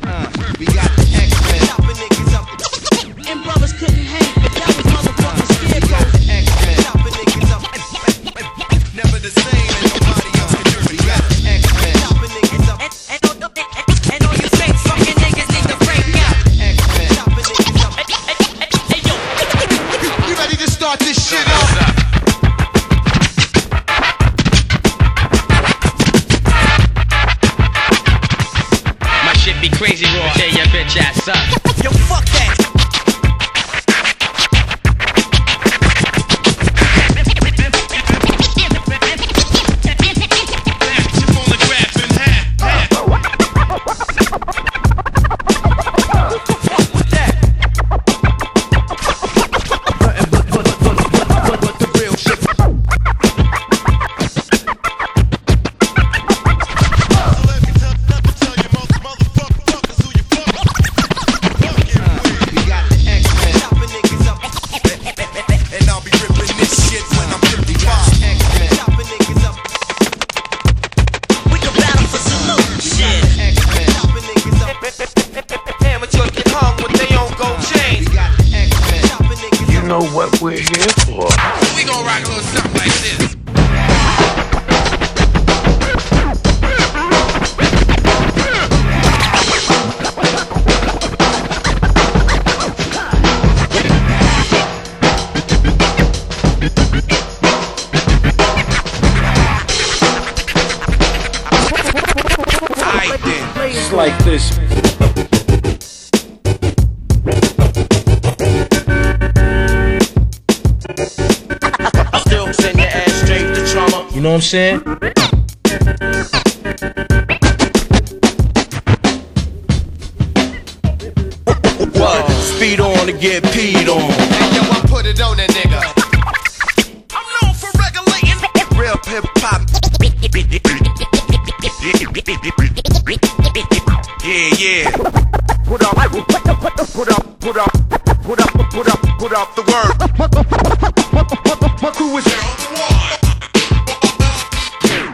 We got the X-Men. Chopping niggas up. And brothers couldn't hang, but that was motherfucking scarecrow. X-Men. Chopping niggas up. Never the same, and nobody else can do it. We got the X-Men. Chopping niggas up. And all you fake fucking niggas need to break out. X-Men. Chopping niggas up. Hey yo. You ready to start this shit up? My shit be crazy raw. Tear your bitch ass up. Yo, fuck that. Know what we're here for. We gon' rock a little something like this. It's like this. You know what I'm saying? What? Speed on to get peed on. Hey, yo, I put it on that nigga. I'm known for regulating Real hip hop. Yeah. Put up the word. My crew is